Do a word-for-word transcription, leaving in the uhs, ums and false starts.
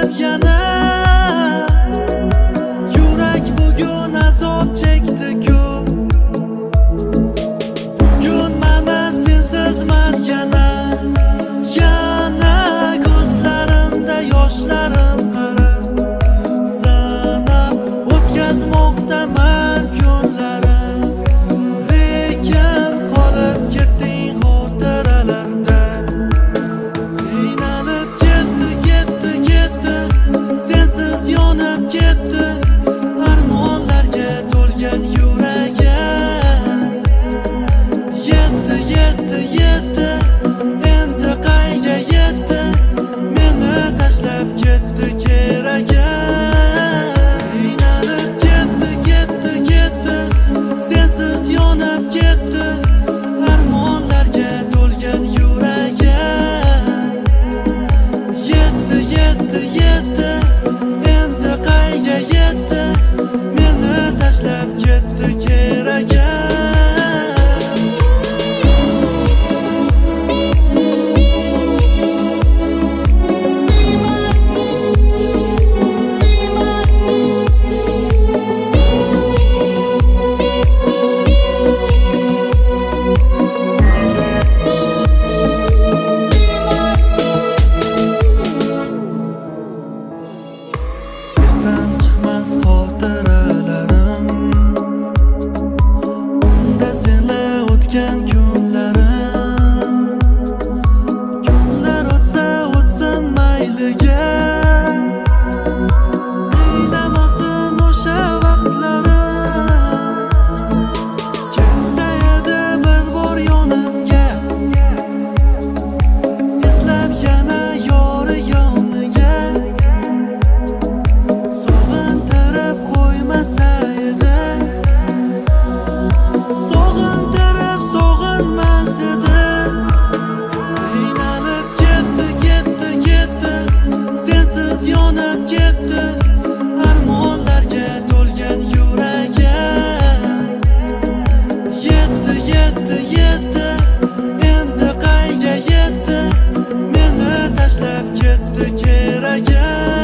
yana yurak bugun azob chekdi-ku. Bugun mana sensizman yana, yana ko'zlarimda yoshlarim qilib sanab o'tkazmoqdaman kunlarim. Lekin qolib ketding xotiralarda. Qiynalib ketdi, ketdi, ketdi, sensiz yonib ketdi armonlarga to'lgan yuragim. Yetdi, yetdi, yetdi, endi qayga yetdi, meni tashlab ketdi keragim. Qiynalib ketdi, ketdi, ketdi, sensiz yonib ketdi armonlarga to'lgan yuragim. Yetdi, yetdi, yetdi, endi qayga yetdi, meni tashlab ketdi keragim. Esdan chiqmas xotiralarim, unda senlar o'tgan kunlarim. Kunlar o'tsa o'tsin mayliga, qiynamasin o'sha vaqtlarim. Kelsa edi bir bor yonimga, eslab yana yori yoniga. Sog'intirib qo'ymasa edi, sog'intirib sog'inmas edi. Qiynalib ketdi, ketdi, ketdi, sensiz yonib ketdi armonlarga to'lgan yuragim. Yetdi, yetdi, yetdi, endi qayga yetdi, meni tashlab ketdi keragim.